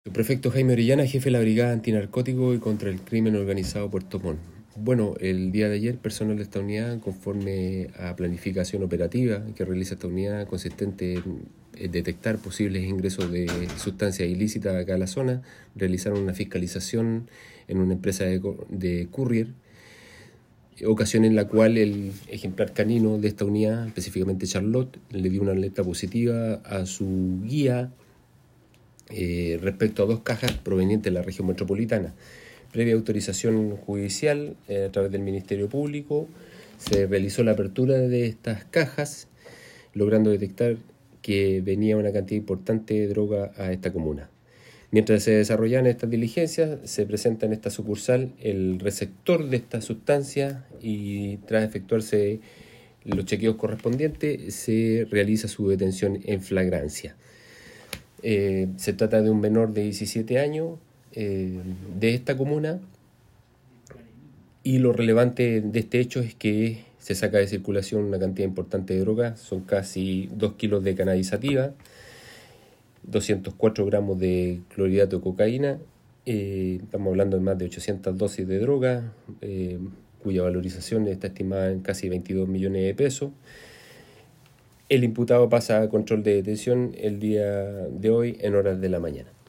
Subprefecto Jaime Orellana, jefe de la Brigada Antinarcótico y contra el Crimen Organizado Puerto Montt. Bueno, el día de ayer, personal de esta unidad, conforme a planificación operativa que realiza esta unidad, consistente en detectar posibles ingresos de sustancias ilícitas acá a la zona, realizaron una fiscalización en una empresa de courier, ocasión en la cual el ejemplar canino de esta unidad, específicamente Charlotte, le dio una alerta positiva a su guía respecto a 2 cajas provenientes de la región metropolitana. Previa autorización judicial a través del Ministerio Público, se realizó la apertura de estas cajas, logrando detectar que venía una cantidad importante de droga a esta comuna. Mientras se desarrollaban estas diligencias, se presenta en esta sucursal el receptor de esta sustancia y tras efectuarse los chequeos correspondientes, se realiza su detención en flagrancia. Se trata de un menor de 17 años de esta comuna, y lo relevante de este hecho es que se saca de circulación una cantidad importante de droga, son casi 2 kilos de cannabis sativa, 204 gramos de clorhidrato de cocaína, estamos hablando de más de 800 dosis de droga, cuya valorización está estimada en casi 22 millones de pesos. El imputado pasa a control de detención el día de hoy en horas de la mañana.